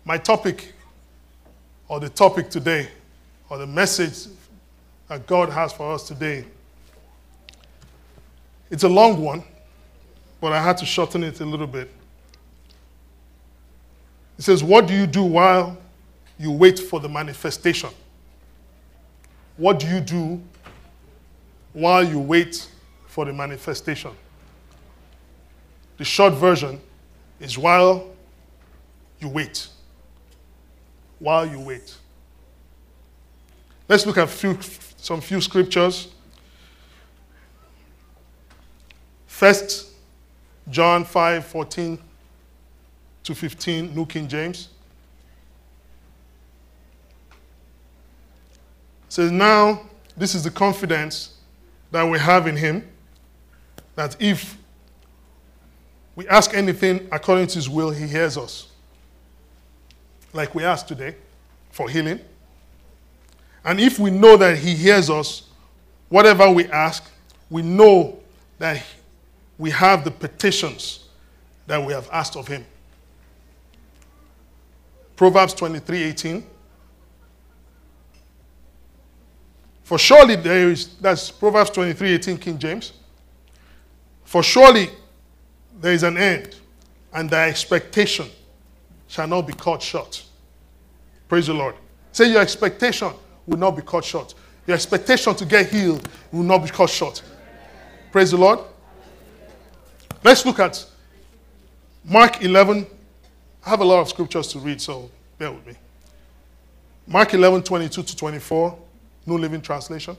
My topic, or the topic today, or the message that God has for us today, it's a long one, but I had to shorten it a little bit. It says, what do you do while you wait for the manifestation? What do you do while you wait for the manifestation? The short version is while you wait. While you wait. Let's look at some few scriptures. 1 John 5:14 to 15, New King James. It says, now this is the confidence that we have in him, that if we ask anything according to his will, he hears us. Like we asked today for healing. And if we know that he hears us, whatever we ask, we know that we have the petitions that we have asked of him. Proverbs 23:18. For surely that's Proverbs 23:18, King James. For surely there is an end, and thy expectation shall not be cut short. Praise the Lord. Say your expectation will not be cut short. Your expectation to get healed will not be cut short. Praise the Lord. Let's look at Mark 11. I have a lot of scriptures to read, so bear with me. Mark 11:22 to 24, New Living Translation.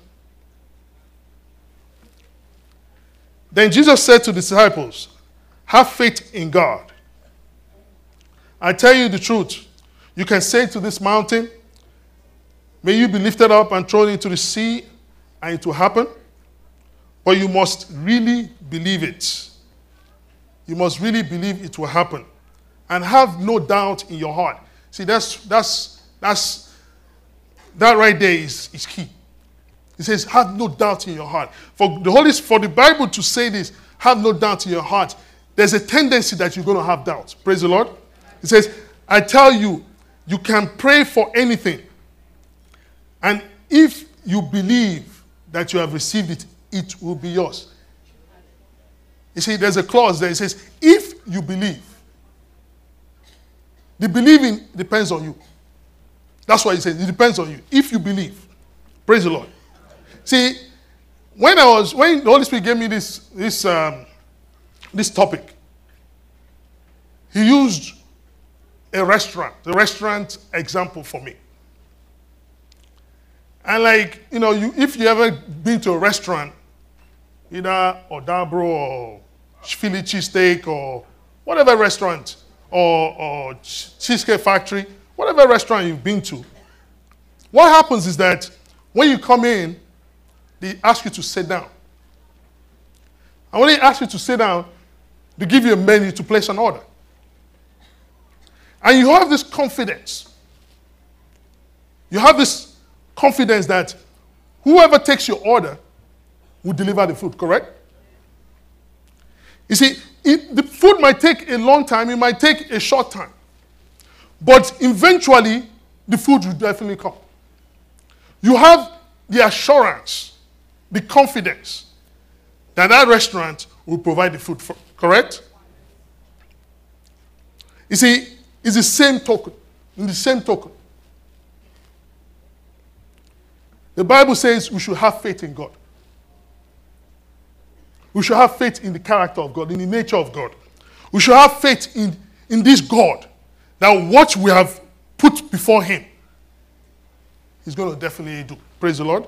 Then Jesus said to the disciples, have faith in God. I tell you the truth. You can say to this mountain, may you be lifted up and thrown into the sea, and it will happen. But you must really believe it. You must really believe it will happen. And have no doubt in your heart. See, that right there is key. It says, have no doubt in your heart. For the Bible to say this, have no doubt in your heart, there's a tendency that you're going to have doubt. Praise the Lord. It says, I tell you, you can pray for anything. And if you believe that you have received it, it will be yours. You see, there's a clause there. It says, if you believe. The believing depends on you. That's why it says it depends on you. If you believe. Praise the Lord. See, when the Holy Spirit gave me this topic, he used the restaurant example for me. And if you ever been to a restaurant, either Odabro or Philly cheesesteak or whatever restaurant, or Cheesecake Factory, whatever restaurant you've been to, what happens is that when you come in, they ask you to sit down. And when they ask you to sit down, they give you a menu to place an order. And you have this confidence. You have this confidence that whoever takes your order will deliver the food, correct? You see, the food might take a long time, it might take a short time. But eventually, the food will definitely come. You have the assurance, the confidence that restaurant will provide the food, correct? You see, it's the same token. In the same token. The Bible says we should have faith in God. We should have faith in the character of God, in the nature of God. We should have faith in this God, that what we have put before him, he's going to definitely do. Praise the Lord.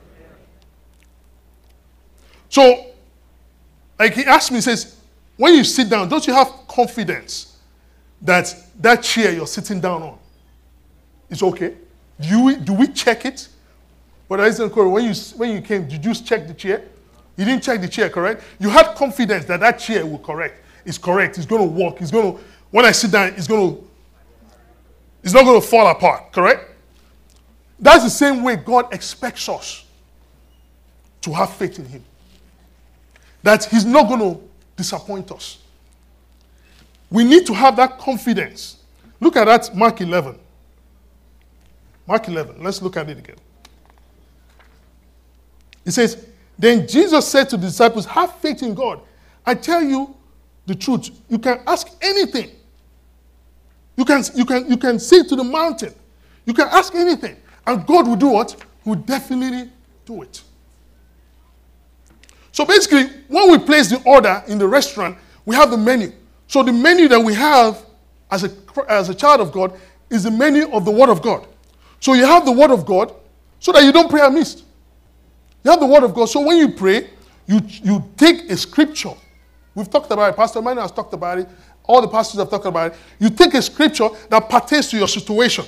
So, like he asked me, he says, when you sit down, don't you have confidence that that chair you're sitting down on is okay? Do we check it? But when you came, did you check the chair? You didn't check the chair, correct? You had confidence that that chair will correct. It's correct. It's going to work. When I sit down, it's not going to fall apart, correct? That's the same way God expects us to have faith in him. That he's not going to disappoint us. We need to have that confidence Look at that, Mark 11. Mark 11. Let's look at it again. It says, then Jesus said to the disciples, have faith in God. I tell you the truth. You can ask anything. You can say to the mountain. You can ask anything. And God will do what? He will definitely do it. So basically, when we place the order in the restaurant, we have the menu. So the menu that we have as a child of God is the menu of the Word of God. So you have the Word of God so that you don't pray amiss. You have the Word of God. So when you pray, you take a scripture. We've talked about it. Pastor Emmanuel has talked about it. All the pastors have talked about it. You take a scripture that pertains to your situation.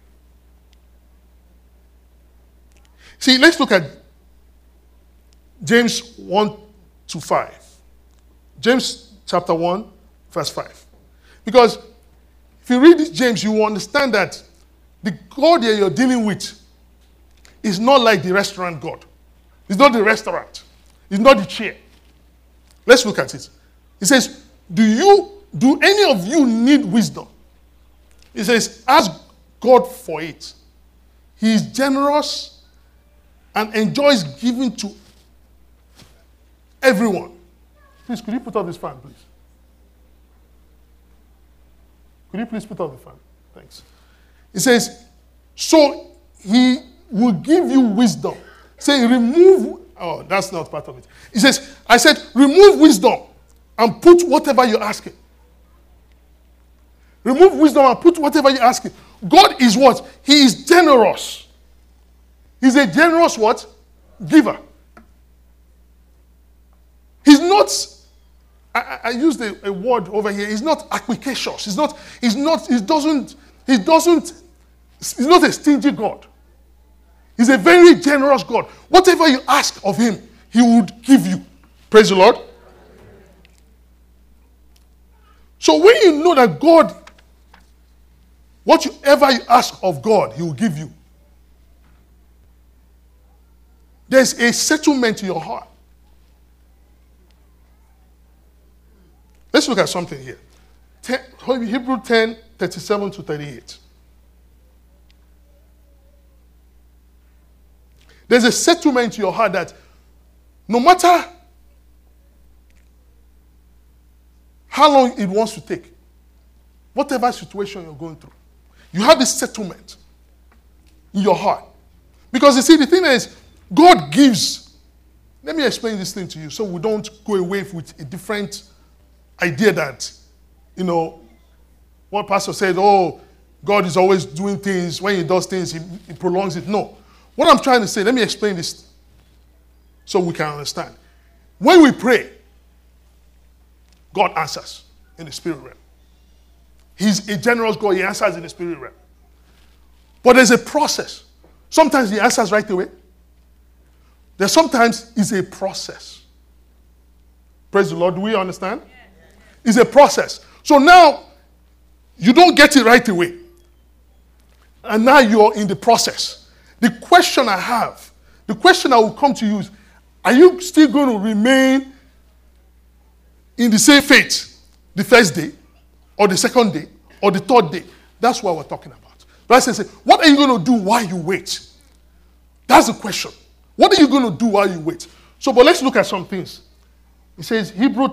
See, let's look at James 1-5. James chapter 1, verse 5. Because if you read this James, you will understand that the God that you're dealing with is not like the restaurant God. It's not the restaurant. It's not the chair. Let's look at it. It says, do any of you need wisdom? It says, ask God for it. He is generous and enjoys giving to everyone. Please, could you put off this fan, please? Could you please put off the fan? Thanks. It says, so he will give you wisdom. Say, remove, oh, that's not part of it. It says, I said, remove wisdom and put whatever you're asking. Remove wisdom and put whatever you're asking. God is what? He is generous. He's a generous what? Giver. He's not, I used a word over here, he's not applicacious. He's not a stingy God. He's a very generous God. Whatever you ask of him, he would give you. Praise the Lord. So when you know that God, whatever you ask of God, he will give you. There's a settlement in your heart. Let's look at something here. Hebrews 10:37-38. There's a settlement in your heart that no matter how long it wants to take, whatever situation you're going through, you have this settlement in your heart. Because you see, the thing is, God gives. Let me explain this thing to you so we don't go away with a different idea that, one pastor said, oh, God is always doing things. When he does things, he prolongs it. No. What I'm trying to say, let me explain this so we can understand. When we pray, God answers in the spirit realm. He's a generous God. He answers in the spirit realm. But there's a process. Sometimes he answers right away. Sometimes it's a process. Praise the Lord. Do we understand? It's a process. So now, you don't get it right away. And now you're in the process. The question I will come to you is, are you still going to remain in the same faith the first day, or the second day, or the third day? That's what we're talking about. But I say, what are you going to do while you wait? That's the question. What are you going to do while you wait? So, but let's look at some things. It says, Hebrews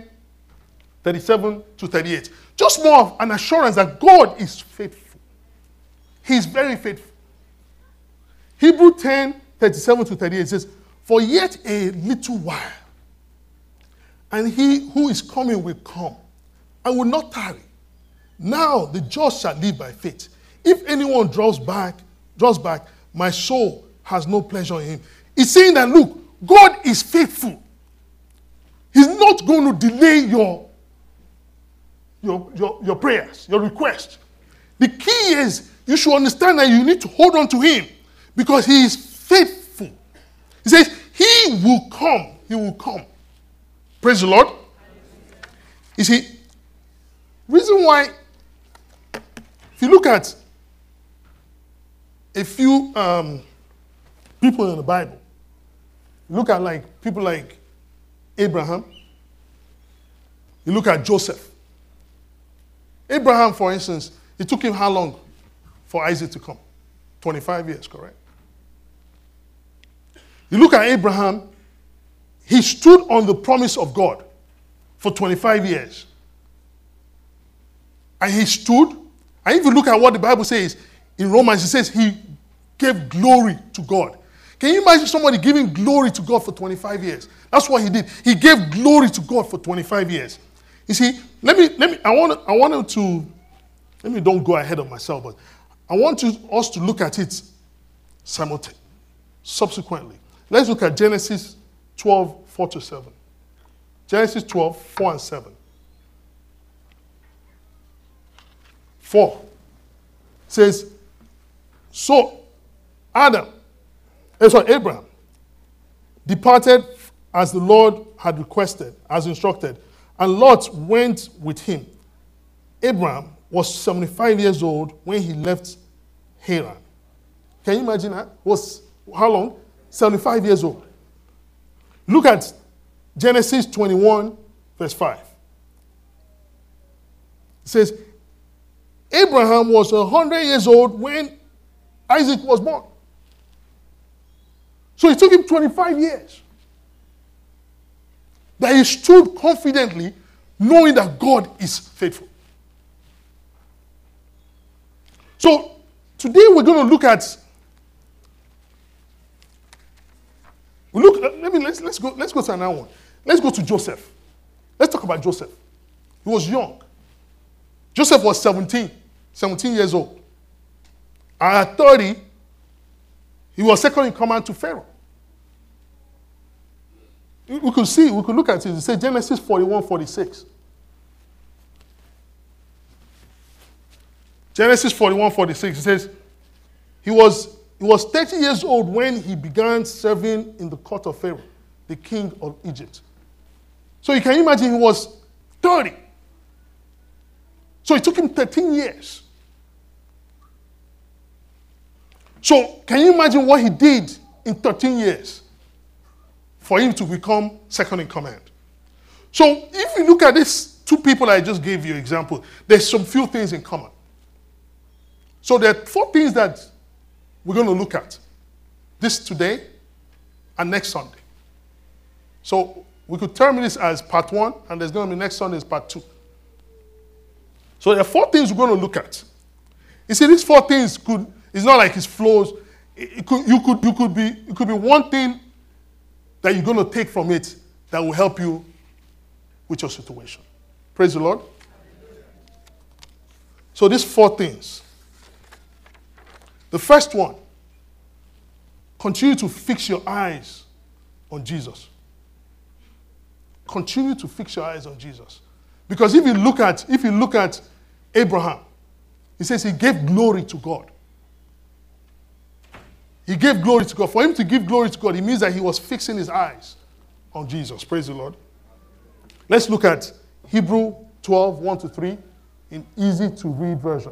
10:37-38. Just more of an assurance that God is faithful. He's very faithful. Hebrews 10:37-38 says, for yet a little while, and he who is coming will come, and will not tarry. Now the just shall live by faith. If anyone draws back, my soul has no pleasure in him. It's saying that, look, God is faithful. He's not going to delay your prayers, your request. The key is you should understand that you need to hold on to him because he is faithful. He says, he will come. He will come. Praise the Lord. You see, reason why, if you look at a few people in the Bible, look at people like Abraham, you look at Joseph. Abraham, for instance, It took him how long for Isaac to come? 25 years, correct? You look at Abraham, he stood on the promise of God for 25 years. And he stood, and if you look at what the Bible says in Romans, it says he gave glory to God. Can you imagine somebody giving glory to God for 25 years? That's what he did. He gave glory to God for 25 years. You see, let me don't go ahead of myself, but I want us to look at it subsequently. Let's look at Genesis 12, 4 to 7. Genesis 12, 4 and 7. 4 says, so Abraham departed as the Lord had requested, as instructed, and Lot went with him. Abraham was 75 years old when he left Haran. Can you imagine that? Was how long? 75 years old. Look at Genesis 21, verse 5. It says, Abraham was 100 years old when Isaac was born. So it took him 25 years. That he stood confidently knowing that God is faithful. So today we're going to look at let's go to another one. Let's go to Joseph. Let's talk about Joseph. He was young. Joseph was 17 years old. And at 30, he was second in command to Pharaoh. We could look at it. It says Genesis 41, 46. Genesis 41, 46. It says, he was 30 years old when he began serving in the court of Pharaoh, the king of Egypt. So you can imagine he was 30. So it took him 13 years. So can you imagine what he did in 13 years for him to become second in command? So if you look at these two people I just gave you example, there's some few things in common. So there are 4 things that we're going to look at this today and next Sunday. So we could term this as part 1, and there's going to be next Sunday is part 2. So there are 4 things we're going to look at. You see, these 4 things it's not like it flows. It could be one thing that you're going to take from it that will help you with your situation. Praise the Lord. So these 4 things. The first one, continue to fix your eyes on Jesus. Continue to fix your eyes on Jesus. Because if you look at Abraham, he says he gave glory to God. He gave glory to God. For him to give glory to God, it means that he was fixing his eyes on Jesus. Praise the Lord. Let's look at Hebrew 12, 1 to 3 in easy to read version.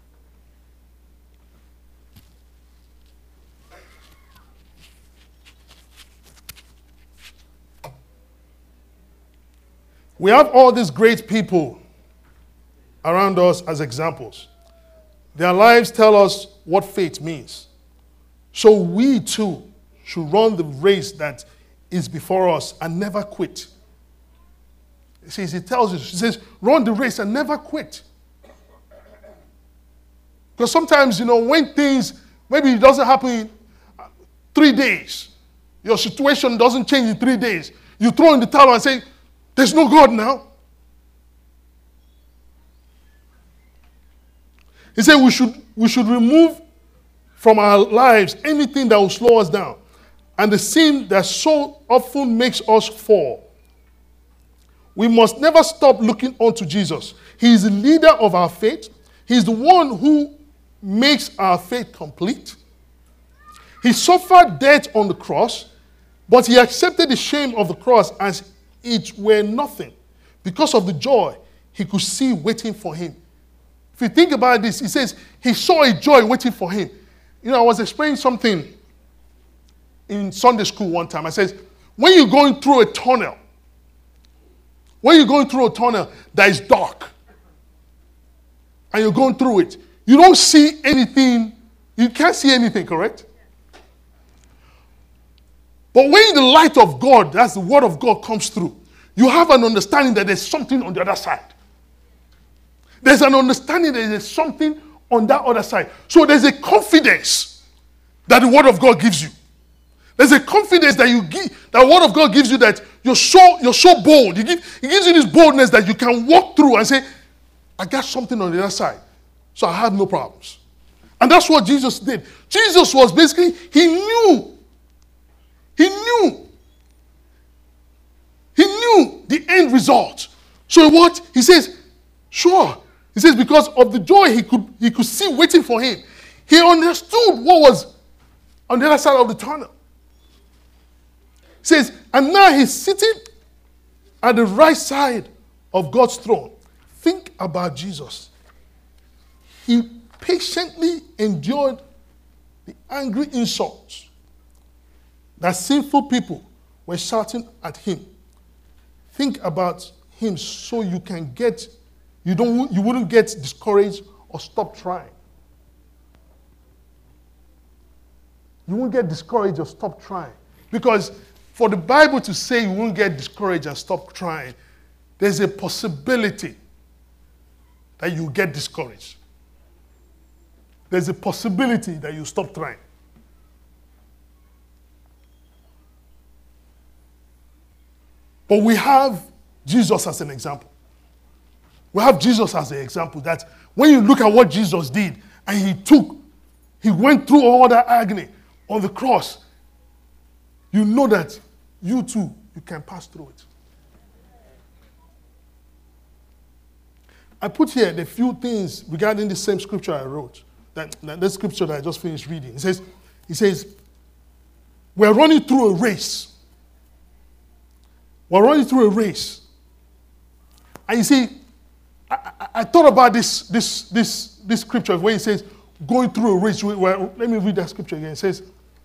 We have all these great people around us as examples. Their lives tell us what faith means. So we too should run the race that is before us and never quit. It says, run the race and never quit. Because sometimes, when things, maybe it doesn't happen in 3 days, your situation doesn't change in 3 days, you throw in the towel and say, there's no God now. He said we should remove from our lives anything that will slow us down and the sin that so often makes us fall. We must never stop looking unto Jesus. He is the leader of our faith. He is the one who makes our faith complete. He suffered death on the cross, but he accepted the shame of the cross as it were nothing because of the joy he could see waiting for him. If you think about this, he says he saw a joy waiting for him. I was explaining something in Sunday school one time. I said, when you're going through a tunnel that is dark, and you're going through it, you don't see anything. You can't see anything, correct? But when the light of God, that's the word of God, comes through, you have an understanding that there's something on the other side. There's an understanding that there's something on that other side. So there's a confidence that the word of God gives you. There's a confidence that that the word of God gives you, that you're so bold. It gives you this boldness that you can walk through and say, I got something on the other side, so I have no problems. And that's what Jesus did. Jesus was basically, he knew the end result. So what? He says, sure. He says, because of the joy he could see waiting for him, he understood what was on the other side of the tunnel. He says, and now he's sitting at the right side of God's throne. Think about Jesus. He patiently endured the angry insults that sinful people were shouting at him. Think about him so you wouldn't get discouraged or stop trying. You won't get discouraged or stop trying. Because for the Bible to say you won't get discouraged and stop trying, there's a possibility that you get discouraged. There's a possibility that you stop trying. But we have Jesus as an example. We have Jesus as an example that when you look at what Jesus did, and he went through all that agony on the cross, you know that you too, you can pass through it. I put here the few things regarding the same scripture I wrote, that scripture that I just finished reading. It says, we're running through a race. We're running through a race. And you see, I thought about this scripture where it says, going through a race. Let me read that scripture again. It says,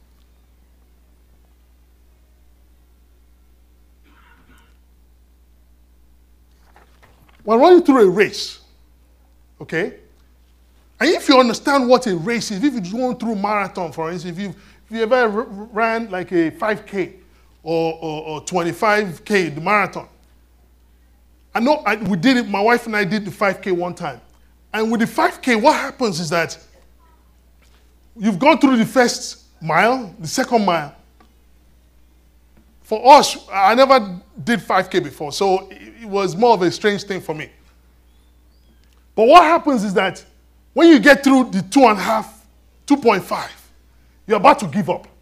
we're running through a race. Okay? And if you understand what a race is, if you're going through a marathon, for instance, if you ever ran like a 5K or 25K, the marathon. I know we did it, my wife and I did the 5K one time. And with the 5K, what happens is that you've gone through the first mile, the second mile. For us, I never did 5K before, so it was more of a strange thing for me. But what happens is that when you get through the 2.5, 2.5, you're about to give up.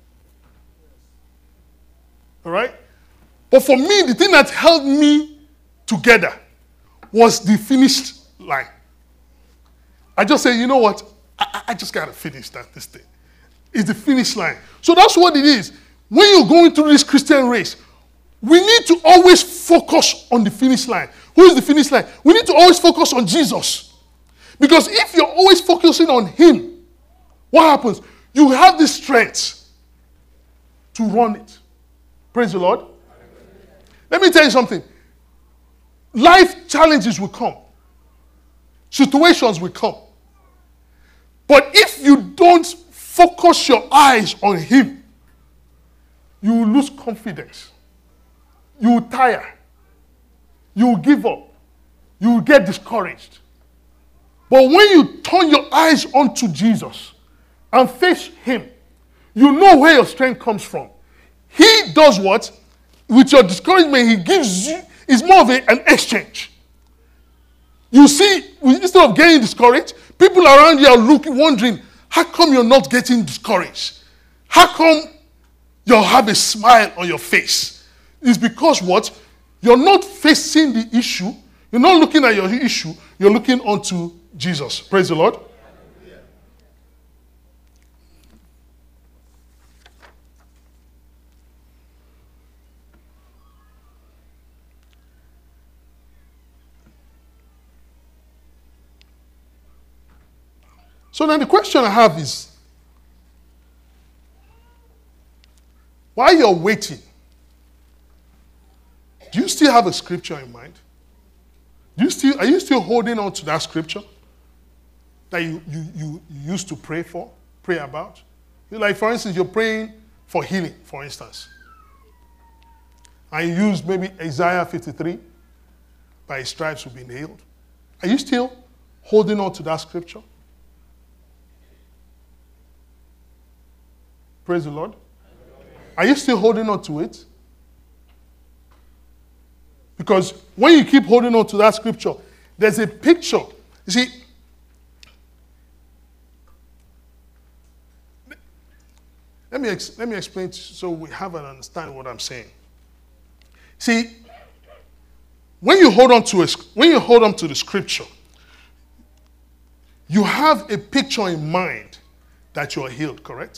All right? But for me, the thing that held me together was the finished line. I just said, you know what? I just got to finish this thing. It's the finish line. So that's what it is. When you're going through this Christian race, we need to always focus on the finish line. Who is the finish line? We need to always focus on Jesus. Because if you're always focusing on him, what happens? You have the strength to run it. Praise the Lord. Let me tell you something. Life challenges will come. Situations will come. But if you don't focus your eyes on him, you will lose confidence. You will tire. You will give up. You will get discouraged. But when you turn your eyes onto Jesus and face him, you know where your strength comes from. He does what? With your discouragement, he gives you, it's more of an exchange. You see, instead of getting discouraged, people around you are wondering, how come you're not getting discouraged? How come you have a smile on your face? It's because what? You're not facing the issue. You're not looking at your issue. You're looking onto Jesus. Praise the Lord. So then the question I have is, while you're waiting, do you still have a scripture in mind? Are you still holding on to that scripture? that you used to pray about. Like, for instance, you're praying for healing, for instance. And you use maybe Isaiah 53, by his stripes you've been healed. Are you still holding on to that scripture? Praise the Lord. Are you still holding on to it? Because when you keep holding on to that scripture, there's a picture. You see, let me explain so we have an understanding of what I'm saying. See, when you hold on to the scripture, you have a picture in mind that you are healed, correct?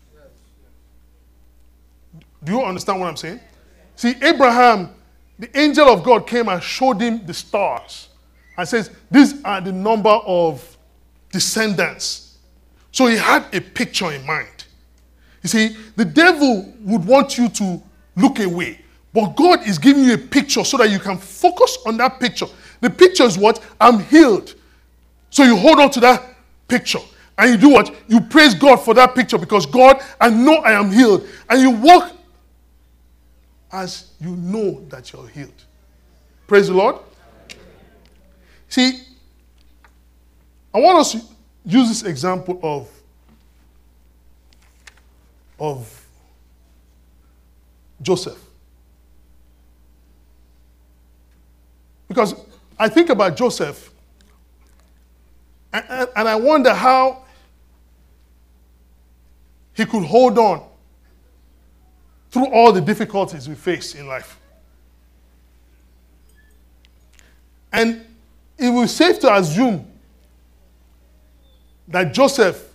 Do you understand what I'm saying? See, Abraham, the angel of God came and showed him the stars and says, these are the number of descendants. So he had a picture in mind. You see, the devil would want you to look away, but God is giving you a picture so that you can focus on that picture. The picture is what? I'm healed. So you hold on to that picture and you do what? You praise God for that picture because God, I know I am healed. And you walk as you know that you're healed. Praise the Lord. See, I want us to use this example of Joseph. Because I think about Joseph and I wonder how he could hold on through all the difficulties we face in life. And it was safe to assume that Joseph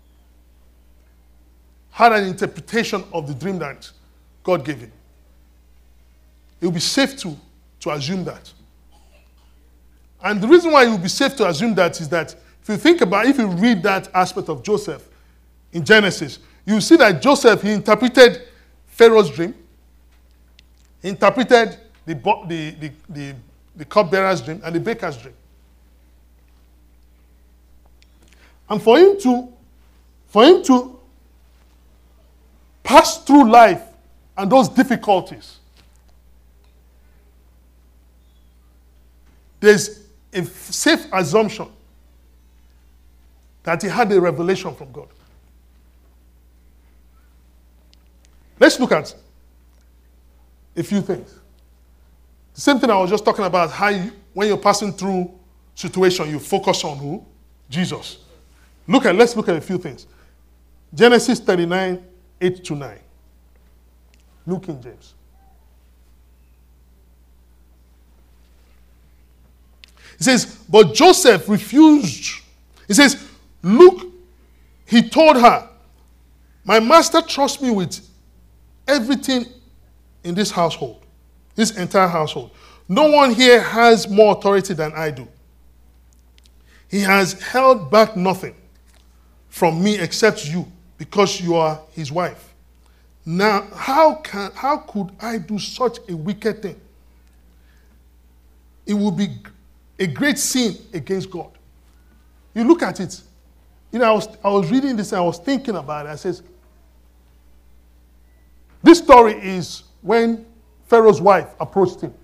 had an interpretation of the dream that God gave him. It would be safe to assume that. And the reason why it would be safe to assume that is that if you read that aspect of Joseph in Genesis, you see that Joseph, he interpreted Pharaoh's dream. He interpreted the cupbearer's dream and the baker's dream. And for him to pass through life and those difficulties, there's a safe assumption that he had a revelation from God. Let's look at a few things. The same thing I was just talking about, how when you're passing through situation, you focus on who? Jesus. Let's look at a few things. Genesis 39, 8 to 9. New King James. It says, but Joseph refused. It says, look, he told her, my master trusts me with everything in this household, this entire household. No one here has more authority than I do. He has held back nothing from me except you, because you are his wife. Now, how could I do such a wicked thing? It would be a great sin against God. You look at it. I was reading this and I was thinking about it. I says, this story is when Pharaoh's wife approached him.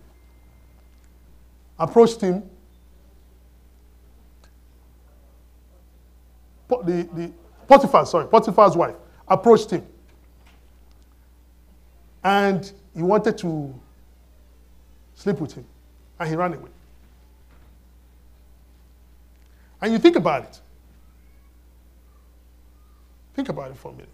Potiphar's wife approached him. And he wanted to sleep with him. And he ran away. And you think about it. Think about it for a minute.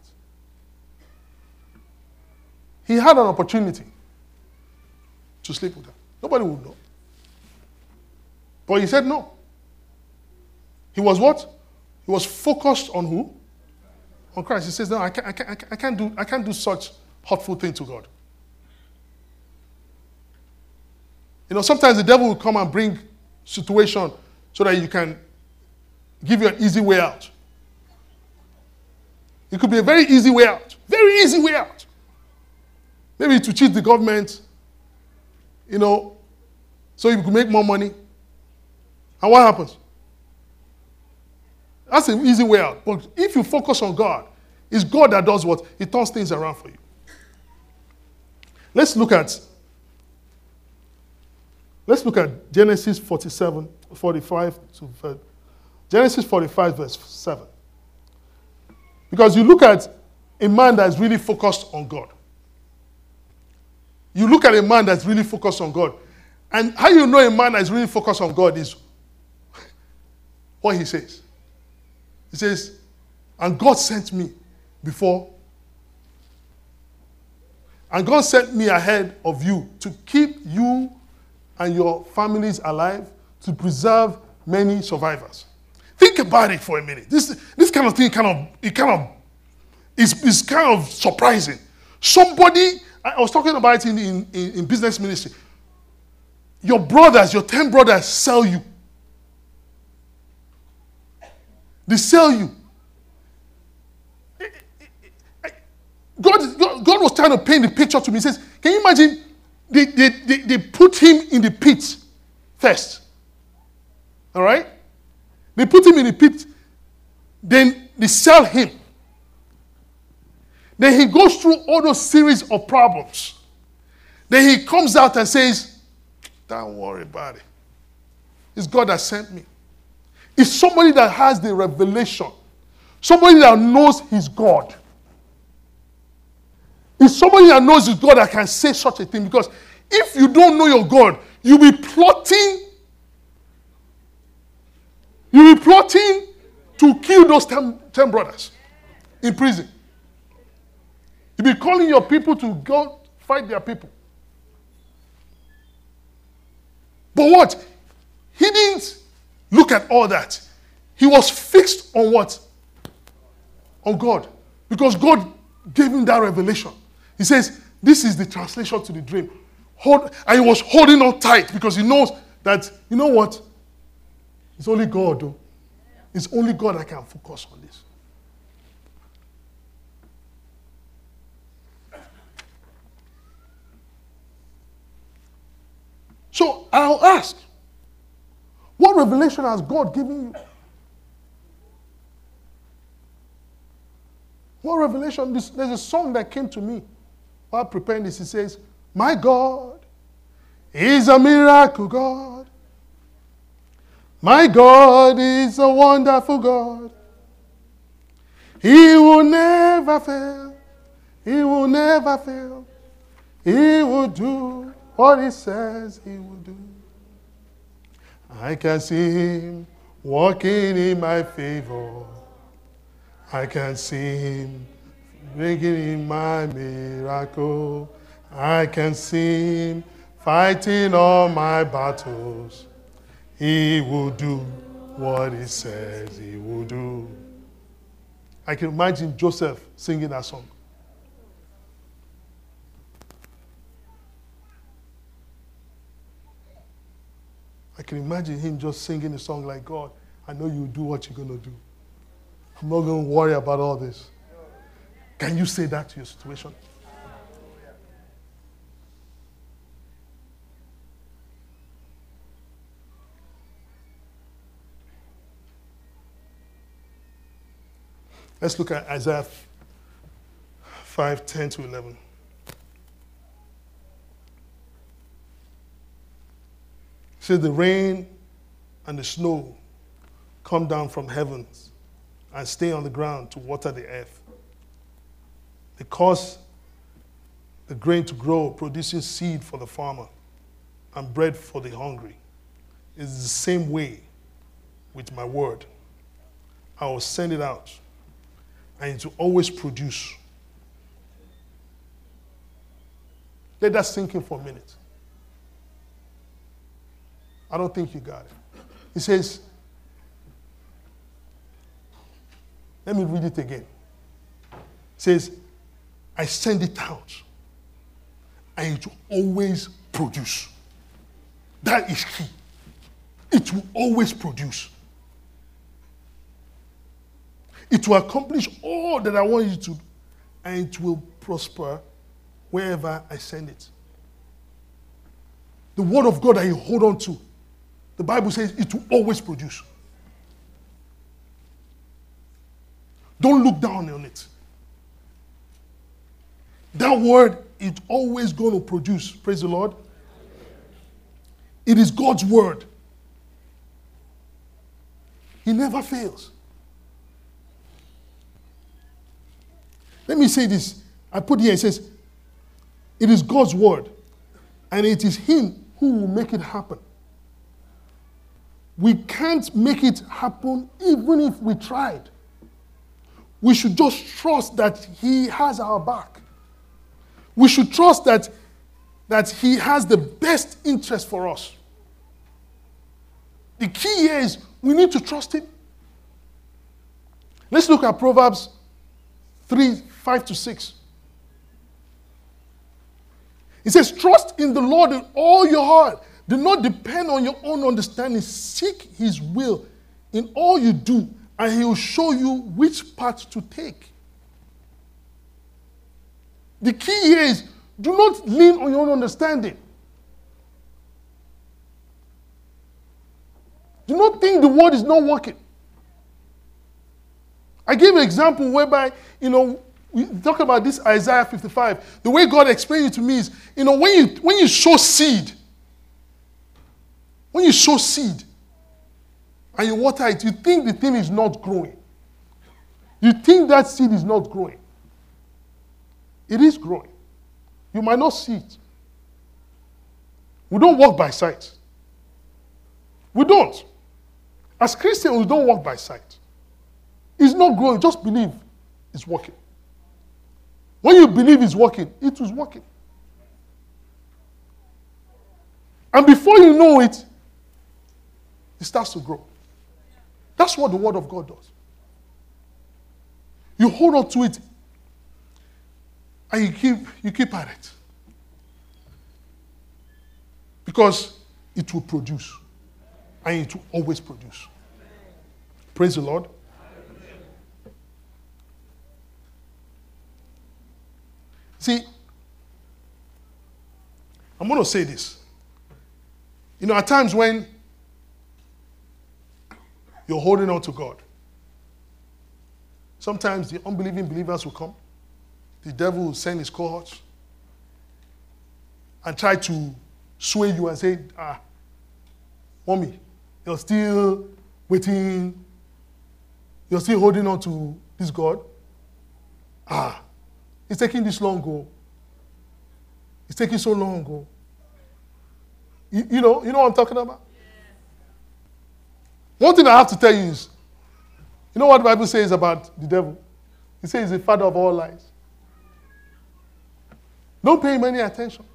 He had an opportunity to sleep with her. Nobody would know. But he said no. He was what? He was focused on who? On Christ. He says, no, I can't do such hurtful thing to God. Sometimes the devil will come and bring situation so that you can give you an easy way out. It could be a very easy way out. Very easy way out. Maybe to cheat the government, so you can make more money. And what happens? That's an easy way out. But if you focus on God, it's God that does what? He turns things around for you. Let's look at Genesis 45 to Genesis 45 verse 7. Because you look at a man that's really focused on God. You look at a man that's really focused on God. And how you know a man that's really focused on God is what he says. He says, and God sent me before. And God sent me ahead of you to keep you and your families alive, to preserve many survivors. Think about it for a minute. This kind of thing is kind of surprising. Somebody, I was talking about it in business ministry. Your brothers, your 10 brothers sell you. They sell you. God was trying to paint the picture to me. He says, can you imagine they put him in the pit first. All right? They put him in the pit. Then they sell him. Then he goes through all those series of problems. Then he comes out and says, don't worry about it. It's God that sent me. It's somebody that has the revelation. Somebody that knows he's God. It's somebody that knows his God that can say such a thing. Because if you don't know your God, you'll be plotting. You'll be plotting to kill those 10 brothers in prison. You'll be calling your people to go fight their people. But what? He didn't look at all that. He was fixed on what? On God. Because God gave him that revelation. He says, this is the translation to the dream. And he was holding on tight because he knows that, you know what? It's only God, though. It's only God that can focus on this. So I'll ask, what revelation has God given you? What revelation? There's a song that came to me while preparing this. It says, my God is a miracle God. My God is a wonderful God. He will never fail. He will never fail. He will do what he says he will do. I can see him walking in my favor. I can see him bringing in my miracle. I can see him fighting all my battles. He will do what he says he will do. I can imagine Joseph singing that song. I can imagine him just singing a song like, God, I know you'll do what you're going to do. I'm not going to worry about all this. Can you say that to your situation? Let's look at Isaiah 5:10 to 11. It says, the rain and the snow come down from heavens and stay on the ground to water the earth. They cause the grain to grow, producing seed for the farmer and bread for the hungry. It's the same way with my word. I will send it out, and it will always produce. Let that sink in for a minute. I don't think you got it. He says, let me read it again. It says, I send it out, and it will always produce. That is key. It will always produce. It will accomplish all that I want you to, and it will prosper wherever I send it. The word of God that you hold on to, the Bible says it will always produce. Don't look down on it. That word is always going to produce. Praise the Lord. It is God's word. He never fails. Let me say this. I put here, it says, it is God's word, and it is Him who will make it happen. We can't make it happen even if we tried. We should just trust that He has our back. We should trust that He has the best interest for us. The key here is we need to trust Him. Let's look at Proverbs 3:5-6. It says, trust in the Lord with all your heart. Do not depend on your own understanding. Seek His will in all you do, and He will show you which path to take. The key here is, do not lean on your own understanding. Do not think the word is not working. I gave an example whereby, we talk about this Isaiah 55. The way God explained it to me is, when you sow seed, and you water it, you think the thing is not growing. You think that seed is not growing. It is growing. You might not see it. We don't walk by sight. We don't. As Christians, we don't walk by sight. It's not growing. Just believe it's working. When you believe it's working, it is working. And before you know it, it starts to grow. That's what the Word of God does. You hold on to it, and you keep at it. Because it will produce. And it will always produce. Praise the Lord. See, I'm going to say this. At times when you're holding on to God, sometimes the unbelieving believers will come. The devil will send his cohorts and try to sway you and say, mommy, you're still waiting. You're still holding on to this God. It's taking this long, go. It's taking so long, go. You know what I'm talking about? One thing I have to tell you is, you know what the Bible says about the devil? It says he's the father of all lies. Don't pay him any attention.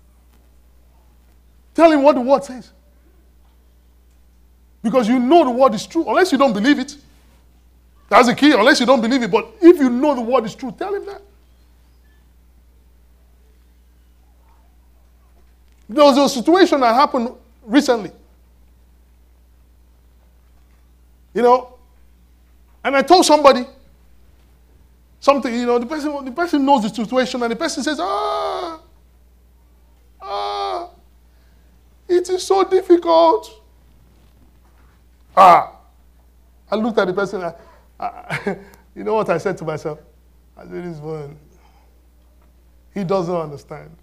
Tell him what the word says. Because you know the word is true, unless you don't believe it. That's the key, unless you don't believe it. But if you know the word is true, tell him that. There was a situation that happened recently. And I told somebody something, the person knows the situation, and the person says, it is so difficult. I looked at the person, you know what I said to myself? I said, this one, he doesn't understand.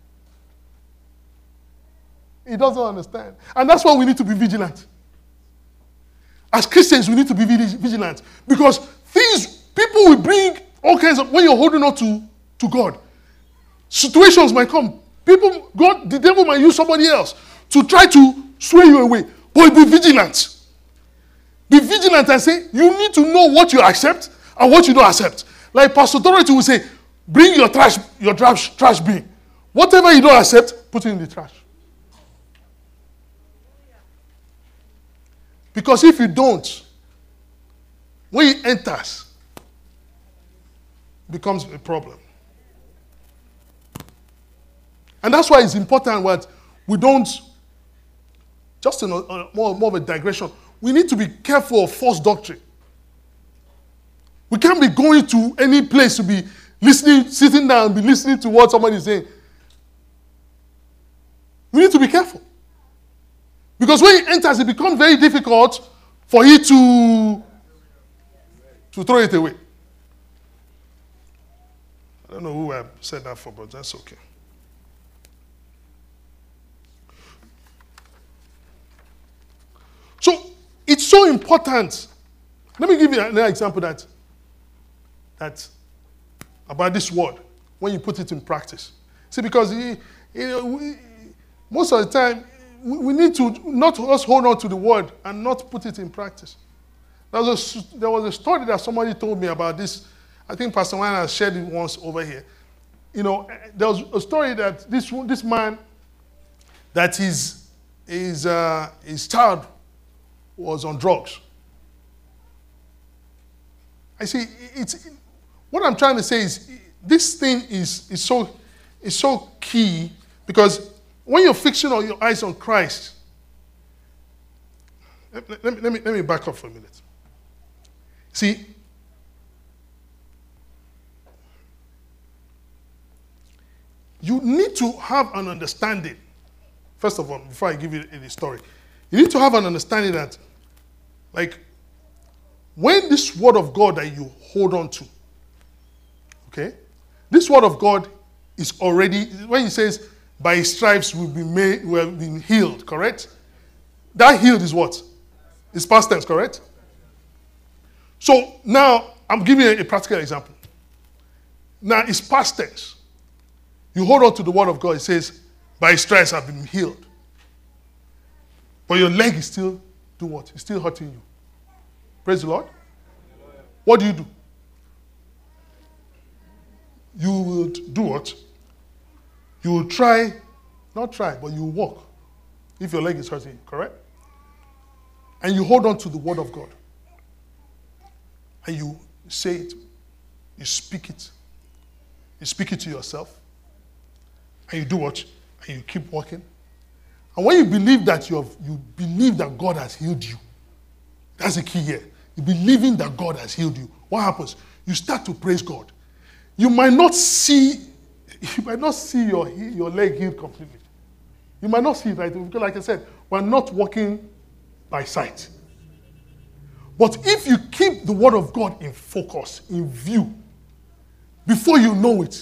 He doesn't understand. And that's why we need to be vigilant. As Christians, we need to be vigilant. Because people will bring all kinds of, when you're holding on to God, situations might come. The devil might use somebody else to try to sway you away. But be vigilant. Be vigilant and say, you need to know what you accept and what you don't accept. Like Pastor Dorothy will say, bring your trash bin. Whatever you don't accept, put it in the trash. Because if you don't, when he enters, it becomes a problem. And that's why it's important that we don't, just more of a digression, we need to be careful of false doctrine. We can't be going to any place to be sitting down and be listening to what somebody is saying. We need to be careful. Because when he enters, it becomes very difficult for you to throw it away. I don't know who I said that for, but that's okay. So it's so important. Let me give you another example that about this word when you put it in practice. See, because most of the time we need to not just hold on to the word and not put it in practice. There was a story that somebody told me about this. I think Pastor Wayne has shared it once over here. You know, there was a story that this man, that his child was on drugs. I see. What I'm trying to say is this thing is so key, because when you're fixing all your eyes on Christ, let me back up for a minute. See, you need to have an understanding. First of all, before I give you the story, you need to have an understanding that, like, when this word of God that you hold on to, okay, this word of God is already, when he says, by his stripes we have been healed, correct? That healed is what? It's past tense, correct? So now, I'm giving you a practical example. Now, it's past tense. You hold on to the word of God, it says, by his stripes I've been healed. But your leg is still doing what? It's still hurting you. Praise the Lord. What do? You will do what? You will try, not try, but you will walk if your leg is hurting, correct? And you hold on to the word of God. And you say it. You speak it. You speak it to yourself. And you do what? And you keep walking. And when you believe that you believe that God has healed you, that's the key here. You believing that God has healed you. What happens? You start to praise God. You might not see your leg healed completely. You might not see it, right? Because like I said, we're not walking by sight. But if you keep the word of God in focus, in view, before you know it,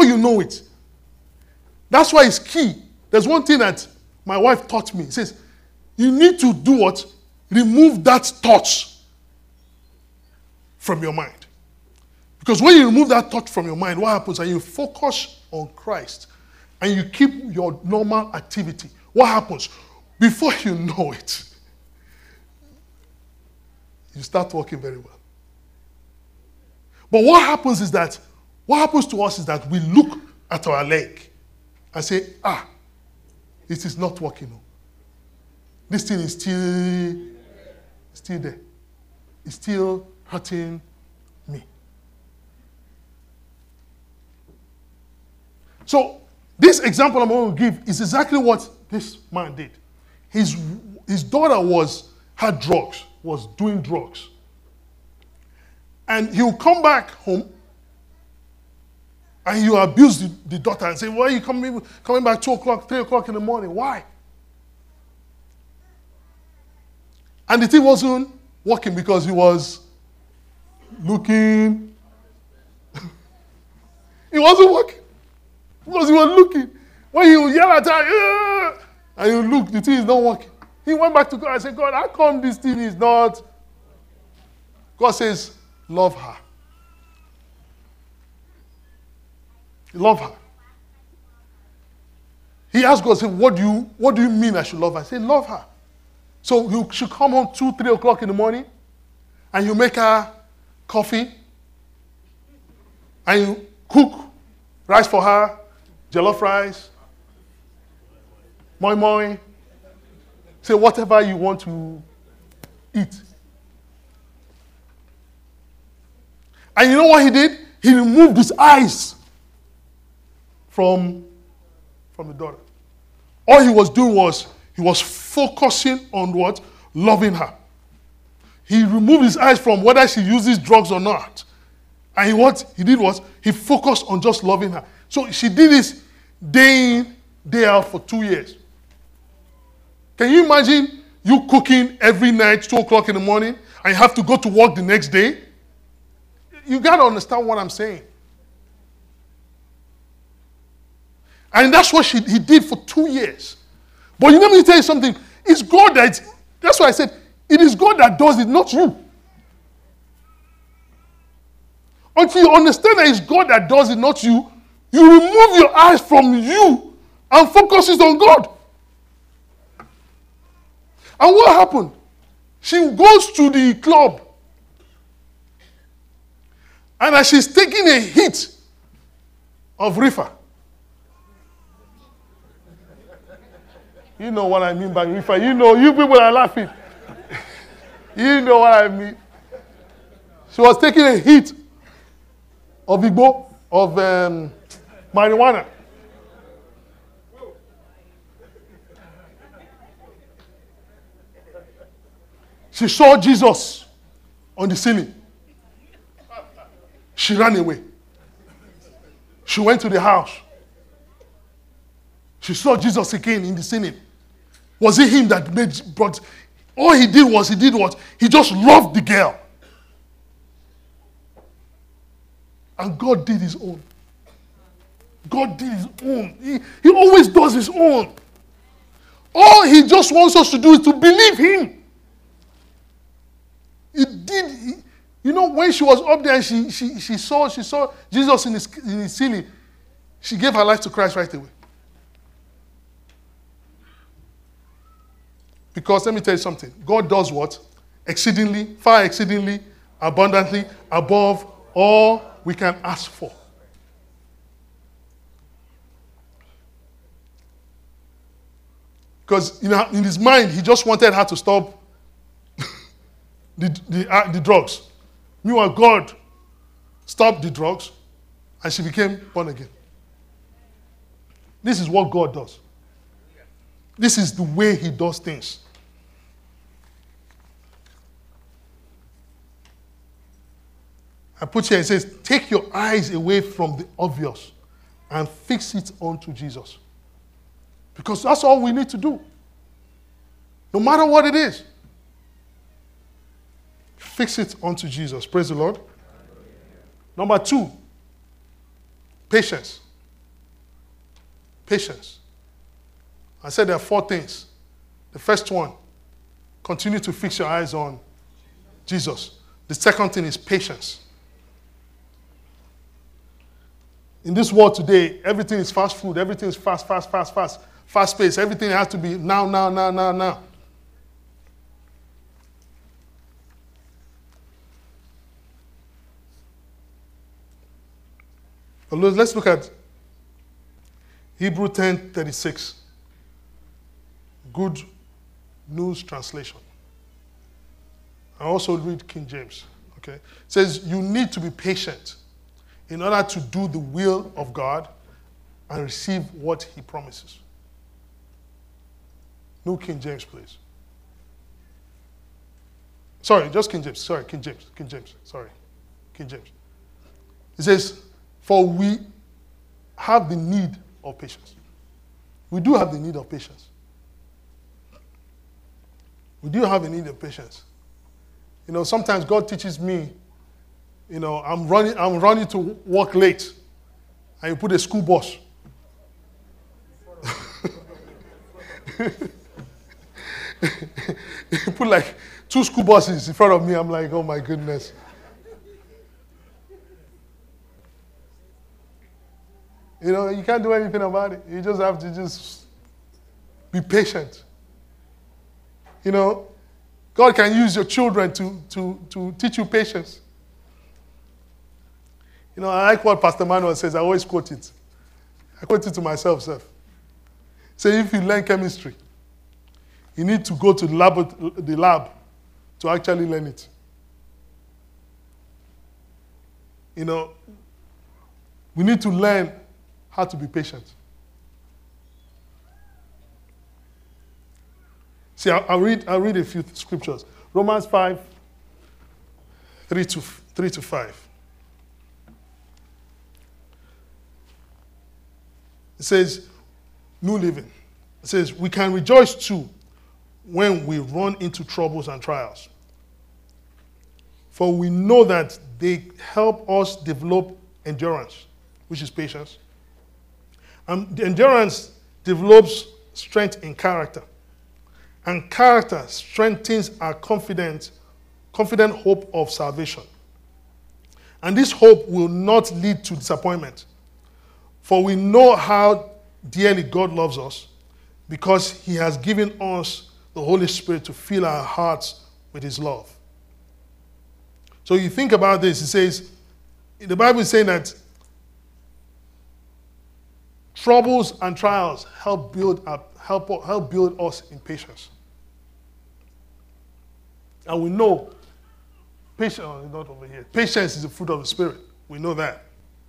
that's why it's key. There's one thing that my wife taught me. It says, you need to do what? Remove that thought from your mind. Because when you remove that thought from your mind, what happens? And you focus on Christ and you keep your normal activity, what happens? Before you know it, you start walking very well. But what happens to us is that we look at our leg and say, it is not working. This thing is still there. It's still hurting me. So this example I'm going to give is exactly what this man did. His daughter had drugs, was doing drugs. And he will come back home and he will abuse the daughter and say, why are you coming back 2 o'clock, 3 o'clock in the morning? Why? And the thing wasn't working because he was looking. It wasn't working because he was looking. When he would yell at her, and you look, the thing is not working. He went back to God and said, God, how come this thing is not? God says, love her. Love her. He asked God, said, what do you mean I should love her? I said, love her. So you should come home 2, 3 o'clock in the morning and you make her coffee and you cook rice for her, jollof rice, moi moi, say whatever you want to eat. And you know what he did? He removed his eyes from the daughter. All he was doing was, he was focusing on what? Loving her. He removed his eyes from whether she uses drugs or not. And he focused on just loving her. So she did this day in, day out for 2 years. Can you imagine you cooking every night, 2 o'clock in the morning, and you have to go to work the next day? You got to understand what I'm saying. And that's what he did for 2 years. But let me tell you something. It's God that's why I said, it is God that does it, not you. Until you understand that it's God that does it, not you, you remove your eyes from you and focus it on God. And what happened? She goes to the club. And as she's taking a hit of reefer. You know what I mean by reefer. You know, you people are laughing. You know what I mean. She was taking a hit of Igbo, of marijuana. She saw Jesus on the ceiling. She ran away. She went to the house. She saw Jesus again in the ceiling. Was it him that brought? All he did what? He just loved the girl. And God did his own. God did his own. He always does his own. All he just wants us to do is to believe him. You know, when she was up there and she saw Jesus in his ceiling, she gave her life to Christ right away. Because let me tell you something. God does what? Exceedingly, far exceedingly, abundantly, above all we can ask for. Because in his mind, he just wanted her to stop the drugs. Meanwhile, God stopped the drugs and she became born again. This is what God does. This is the way he does things. I put here, it says, take your eyes away from the obvious and fix it onto Jesus. Because that's all we need to do. No matter what it is. Fix it onto Jesus. Praise the Lord. Number 2, patience. Patience. I said there are 4 things. The first one, continue to fix your eyes on Jesus. The second thing is patience. In this world today, everything is fast food. Everything is fast paced. Everything has to be now. But let's look at Hebrew 10:36. Good News Translation. I also read King James. Okay, it says you need to be patient in order to do the will of God and receive what he promises. No King James, please. Sorry, just King James. Sorry, King James. Sorry, King James. It says, for we have the need of patience. We do have the need of patience. We do have a need of patience. You know, sometimes God teaches me, you know, I'm running to work late, and you put a school bus. You put like 2 school buses in front of me. I'm like, oh my goodness. You know, you can't do anything about it. You just have to just be patient. You know, God can use your children to teach you patience. You know, I like what Pastor Manuel says. I always quote it. I quote it to myself, sir. Say, if you learn chemistry, you need to go to the lab to actually learn it. You know, we need to learn how to be patient. See, I'll read a few scriptures. Romans 5, 3 to 5. It says, New Living. It says, we can rejoice too when we run into troubles and trials. For we know that they help us develop endurance, which is patience. The endurance develops strength in character. And character strengthens our confident hope of salvation. And this hope will not lead to disappointment. For we know how dearly God loves us because he has given us the Holy Spirit to fill our hearts with his love. So you think about this, it says, the Bible is saying that troubles and trials help build us in patience. And we know patience, not over here. Patience is the fruit of the Spirit. We know that.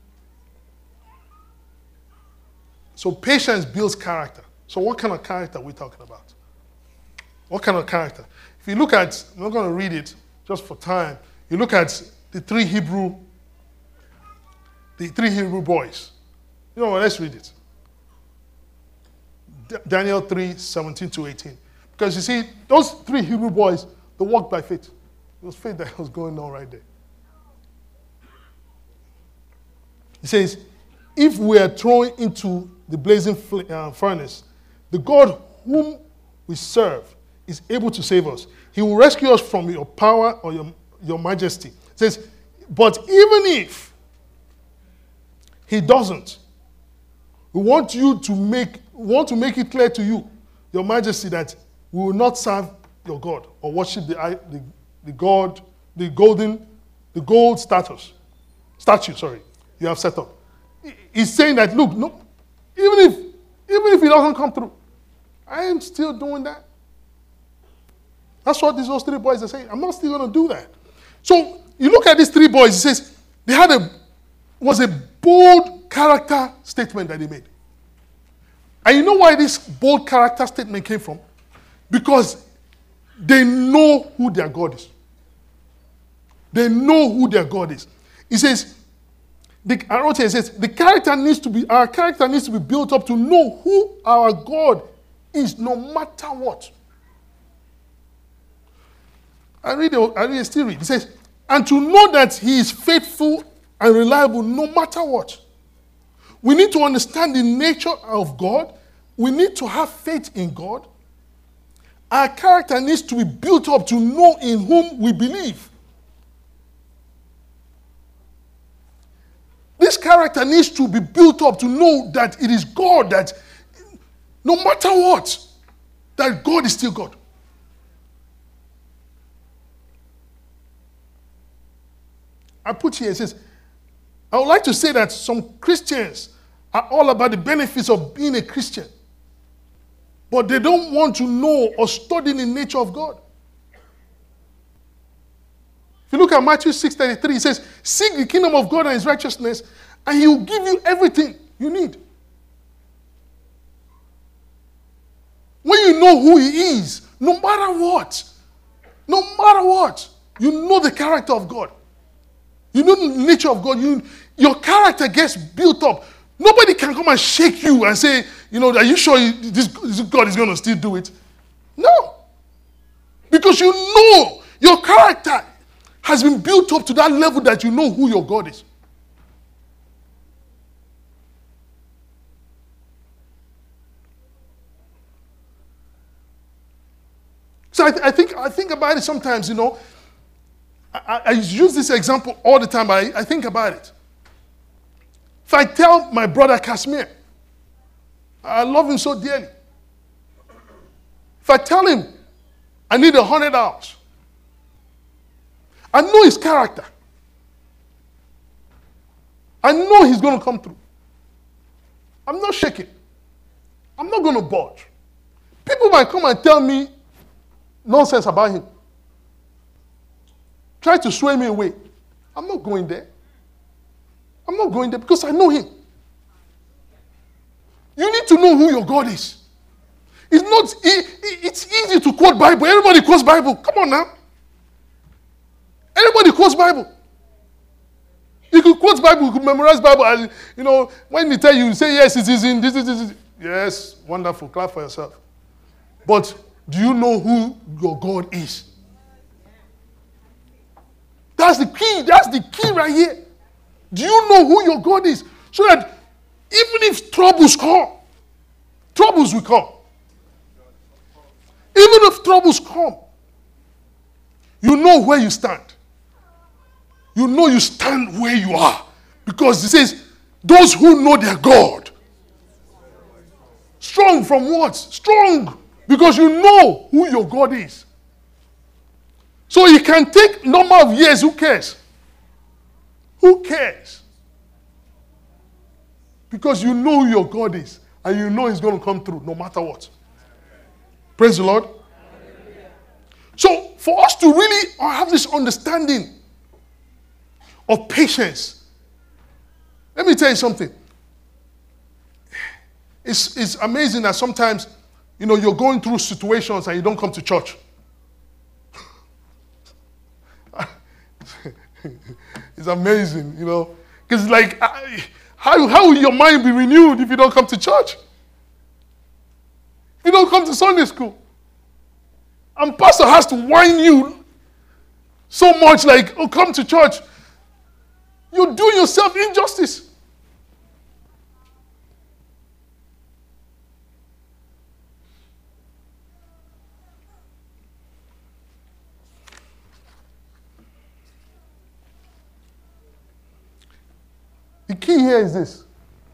So patience builds character. So what kind of character are we talking about? What kind of character? If you look at, I'm not going to read it just for time. You look at the three Hebrew boys. You know what? Let's read it. Daniel 3:17-18. Because you see, those three Hebrew boys, they walked by faith. It was faith that was going on right there. He says, if we are thrown into the blazing furnace, the God whom we serve is able to save us. He will rescue us from your power or your majesty. It says, but even if he doesn't, we want to make it clear to you, your majesty, that we will not serve your God or worship the gold statue you have set up. He's saying that, look, no, even if it doesn't come through, I am still doing that. That's what those three boys are saying. I'm not still going to do that. So you look at these three boys, it says was a bold character statement that they made. And you know why this bold character statement came from? Because they know who their God is. They know who their God is. He says, I wrote here, it says, our character needs to be built up to know who our God is, no matter what. I still read. It says, and to know that he is faithful and reliable no matter what. We need to understand the nature of God. We need to have faith in God. Our character needs to be built up to know in whom we believe. This character needs to be built up to know that it is God, that no matter what, that God is still God. I put here, it says, I would like to say that some Christians are all about the benefits of being a Christian, but they don't want to know or study the nature of God. If you look at Matthew 6:33, it says, seek the kingdom of God and his righteousness, and he will give you everything you need. When you know who he is, no matter what, you know the character of God. You know the nature of God. Your character gets built up. Nobody can come and shake you and say, are you sure this God is going to still do it? No. Because you know your character has been built up to that level that you know who your God is. So I think about it sometimes, I use this example all the time, but I think about it. If I tell my brother Kashmir, I love him so dearly. If I tell him I need $100, I know his character. I know he's going to come through. I'm not shaking. I'm not going to budge. People might come and tell me nonsense about him. Try to sway me away. I'm not going there. I'm not going there because I know him. You need to know who your God is. It's easy to quote Bible. Everybody quotes Bible. Come on now. Everybody quotes Bible. You could quote Bible, you could memorize Bible, and when they tell you, you say, yes, it is in this. Yes, wonderful. Clap for yourself. But do you know who your God is? That's the key. That's the key right here. Do you know who your God is? So that Even if troubles come, troubles will come. Even if troubles come, you know where you stand. You know you stand where you are. Because it says, those who know their God. Strong from what? Strong. Because you know who your God is. So you can take number of years. Who cares? Who cares? Because you know who your God is. And you know he's going to come through no matter what. Praise the Lord. So for us to really have this understanding of patience, let me tell you something. It's amazing that sometimes, you're going through situations and you don't come to church. It's amazing, because like, how will your mind be renewed if you don't come to church? If you don't come to Sunday school? And pastor has to whine you so much like, oh, come to church. You're doing yourself injustice. The key here is this.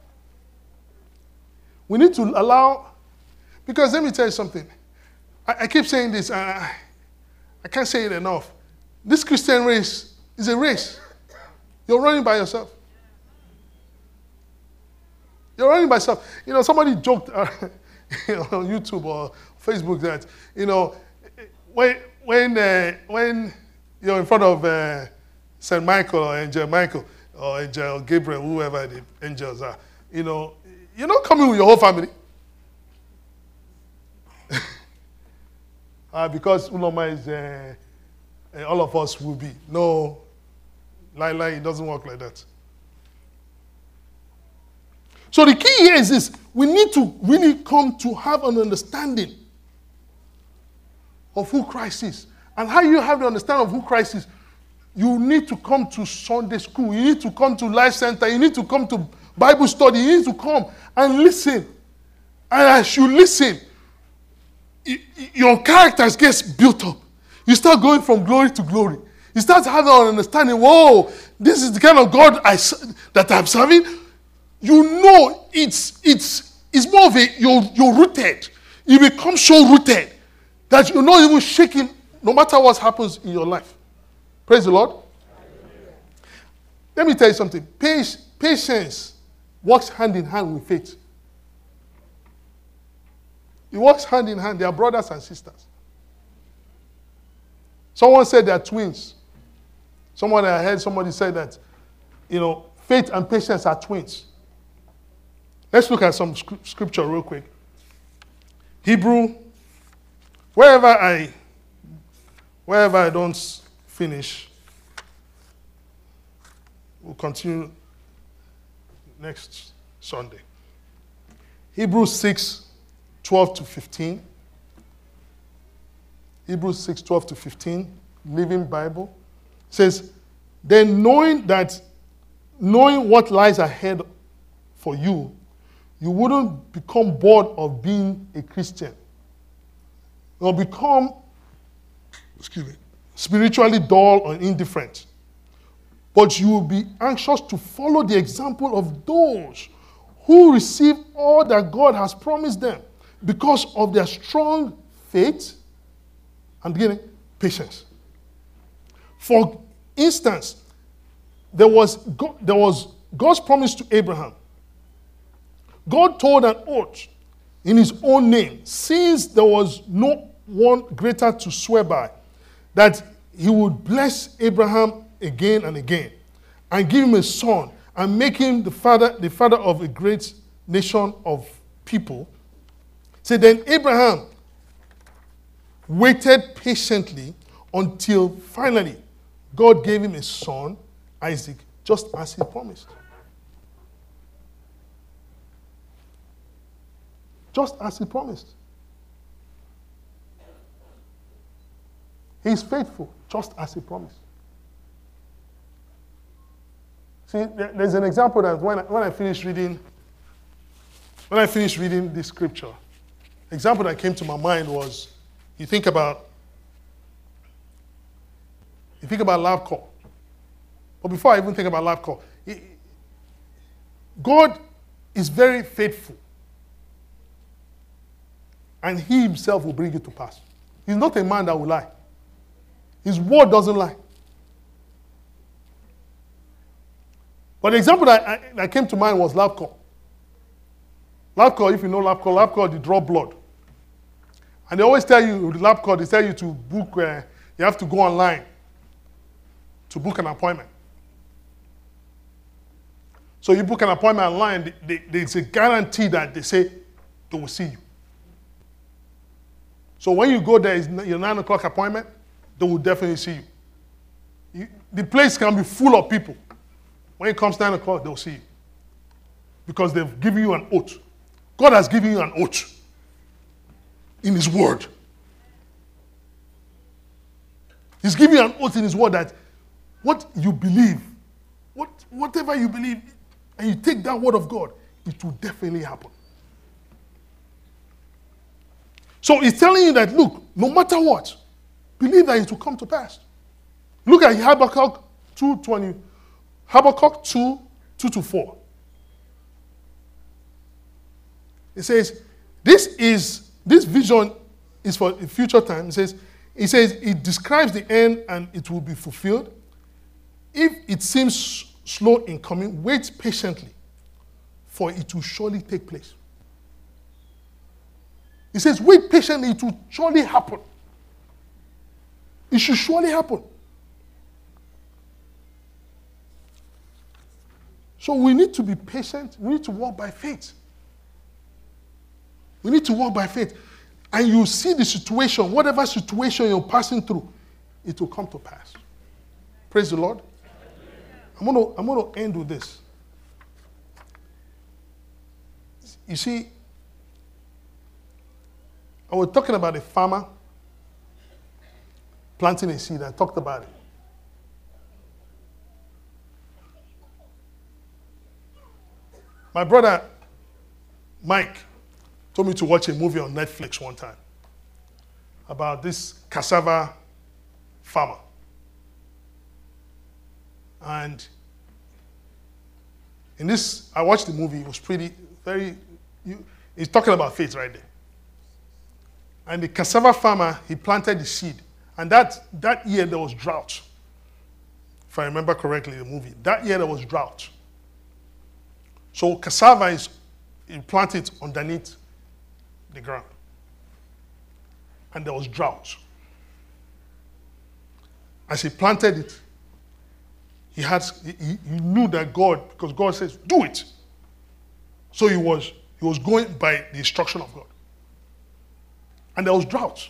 We need to allow, because let me tell you something. I keep saying this, and I can't say it enough. This Christian race is a race. You're running by yourself. You're running by yourself. Somebody joked on YouTube or Facebook that, when you're in front of St. Michael or Angel Michael or Angel Gabriel, whoever the angels are, you're not coming with your whole family. Because Uloma is, all of us will be. No, it doesn't work like that. So the key here is this. We need to really come to have an understanding of who Christ is. And how you have the understanding of who Christ is, you need to come to Sunday school. You need to come to Life Center. You need to come to Bible study. You need to come and listen. And as you listen, your characters gets built up. You start going from glory to glory. You start having an understanding, whoa, this is the kind of God that I'm serving. It's more of you're rooted. You become so rooted that you're not even shaking no matter what happens in your life. Praise the Lord. Let me tell you something. Patience works hand in hand with faith. It works hand in hand. They are brothers and sisters. Someone said they are twins. I heard somebody say that, faith and patience are twins. Let's look at some scripture real quick. Hebrew, wherever I don't finish, we'll continue next Sunday. Hebrews 6:12 to 15. Hebrews 6:12 to 15, Living Bible, says, then knowing what lies ahead for you, you wouldn't become bored of being a Christian. You'll become, spiritually dull or indifferent. But you will be anxious to follow the example of those who receive all that God has promised them because of their strong faith and beginning patience. For instance, there was God's promise to Abraham. God told an oath in his own name, since there was no one greater to swear by, that he would bless Abraham again and again, and give him a son, and make him the father of a great nation of people. So then Abraham waited patiently until finally God gave him a son, Isaac, just as he promised. Just as he promised. He is faithful, just as he promised. See, there's an example that when I finished reading when I finished reading this scripture, the example that came to my mind was, you think about lab call. But before I even think about lab call, God is very faithful. And he himself will bring it to pass. He's not a man that will lie. His word doesn't lie. But the example that came to mind was lab call. Lab call, if you know lab call, they draw blood. And they always tell you, the lab call, they tell you to book, you have to go online to book an appointment. So you book an appointment online, there's a guarantee that they say they will see you. So when you go there, it's your 9 o'clock appointment, they will definitely see you. The place can be full of people. When it comes 9 o'clock, they'll see you. Because they've given you an oath. God has given you an oath in his word. He's giving you an oath in his word that what you believe, whatever you believe, and you take that word of God, it will definitely happen. So he's telling you that, look, no matter what, believe that it will come to pass. Look at Habakkuk 2:20, Habakkuk 2:2-4. It says, this vision is for the future time. It says it describes the end and it will be fulfilled. If it seems slow in coming, wait patiently, for it will surely take place. It says, wait patiently, it will surely happen. It should surely happen. So we need to be patient. We need to walk by faith. We need to walk by faith. And you see the situation, whatever situation you're passing through, it will come to pass. Praise the Lord. I'm going to end with this. You see, I was talking about a farmer planting a seed. I talked about it. My brother, Mike, told me to watch a movie on Netflix one time about this cassava farmer. And in this, I watched the movie. It was he's talking about faith right there. And the cassava farmer, he planted the seed. And that year there was drought. If I remember correctly, the movie. That year there was drought. So cassava is planted underneath the ground. And there was drought. As he planted it, he knew that God, because God says, do it. So he was going by the instruction of God. And there was drought.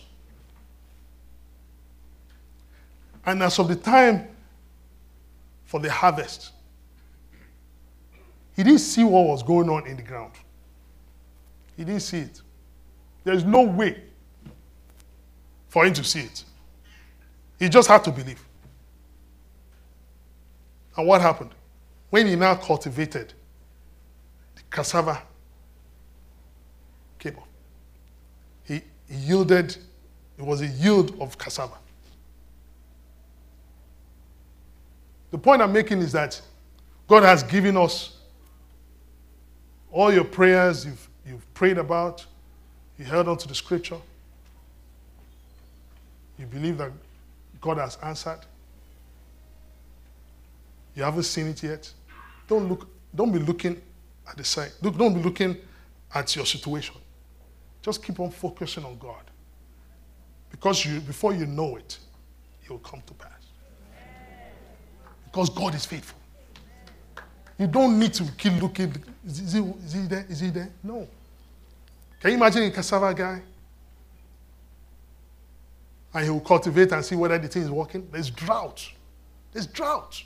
And as of the time for the harvest, he didn't see what was going on in the ground. He didn't see it. There's no way for him to see it. He just had to believe. And what happened? When he now cultivated, the cassava came up. He yielded, it was a yield of cassava. The point I'm making is that God has given us all your prayers you've prayed about, you held on to the scripture, you believe that God has answered. You haven't seen it yet. Don't be looking at the side. Don't be looking at your situation. Just keep on focusing on God. Because before you know it, it will come to pass. Because God is faithful. You don't need to keep looking. Is he there? Is he there? No. Can you imagine a cassava guy? And he will cultivate and see whether the thing is working. There's drought. There's drought.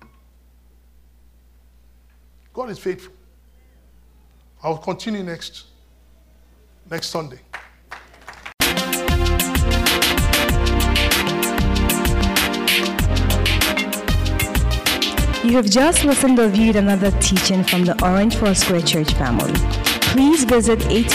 God is faithful. I will continue next Sunday. You have just listened or viewed another teaching from the Orange Foursquare Church family. Please visit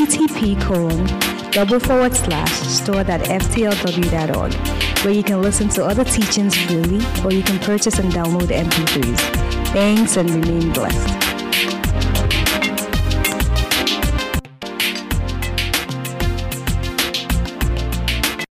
http://store.ftlw.org, where you can listen to other teachings freely, or you can purchase and download MP3s. Thanks and remain blessed.